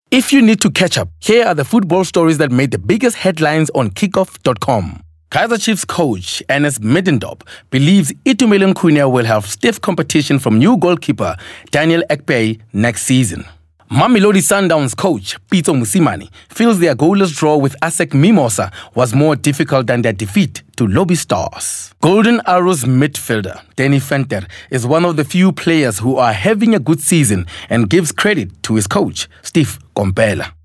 If you need to catch up, here are the football stories that made the biggest headlines on kickoff.com. Kaizer Chiefs coach Ernest Middendorp believes Itumeleng Khune will have stiff competition from new goalkeeper Daniel Ekpe next season. Mamelodi Sundowns coach Pitso Mosimane feels their goalless draw with ASEC Mimosa was more difficult than their defeat to Lobby Stars. Golden Arrows midfielder Danny Venter is one of the few players who are having a good season and gives credit to his coach Steve Komphela.